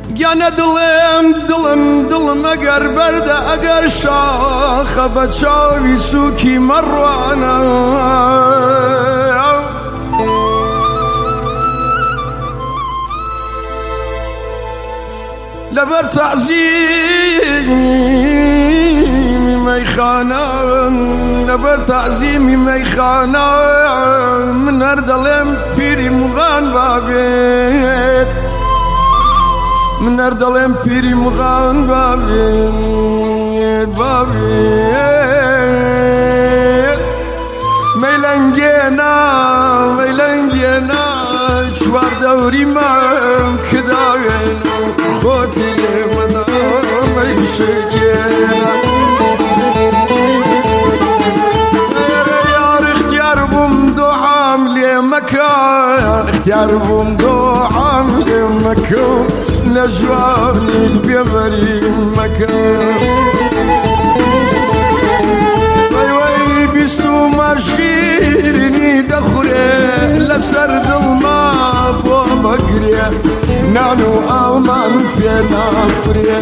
گیانە دڵم ئەگەر بەردە ئەگەر شاخە بە چاوی سووکی مەڕوانە لەبەر تەعزیمی مەیخانە لەبەر تەعزیمی مەیخانە من هەر دەڵێم پیری موغان بابێت من هەر دەڵێم پیری موغان بابێت مەیلەنگێنا چوار دەوری مام کداوێن خۆتی لێ مەدا مەیشێکێنە یار اختیار بووم دۆعام لێ مەکە اختیار بووم دۆعام لێ مەکە لە جوانیت بێبەری مەکە وەی بیستومە شیرینی دەخورێ لەسەر دڵما بۆ بەگرێ نان و ئاومان پێ ناخورێ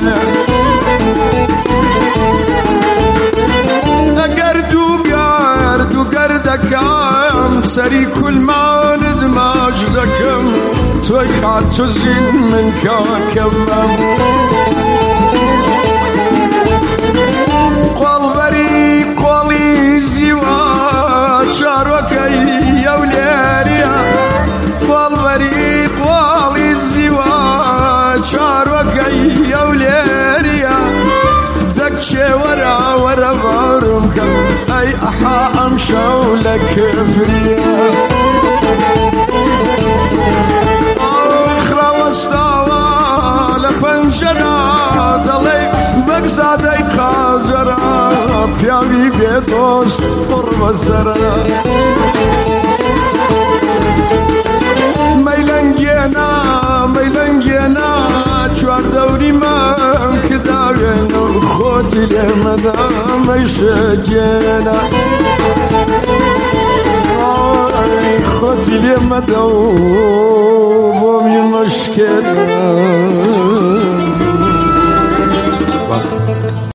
ئەگەر دووگەر دەکەم سەری کولمانت ماچ دەکەم تۆی خات و زین من کاکەمم قۆڵی زیوە چارۆکەی ئەو لێریە قۆڵی زیوە چارۆکەی ئەو لێریە دەکچێ وەرە بارم کەم ئەی ئەحا ئەم شەو لە کفریە خراوەستاوە لە پەنجەرە دەڵێ بەگزادەی قاجەرە پیاوی بێدۆست پڕ بەسەرە مەیلەنگێنا چوار دەوری مام کداوێن و خۆتی لێ مەدا مەیشەکێنە خۆتی لێ مەدە و بۆمی مەشکێنە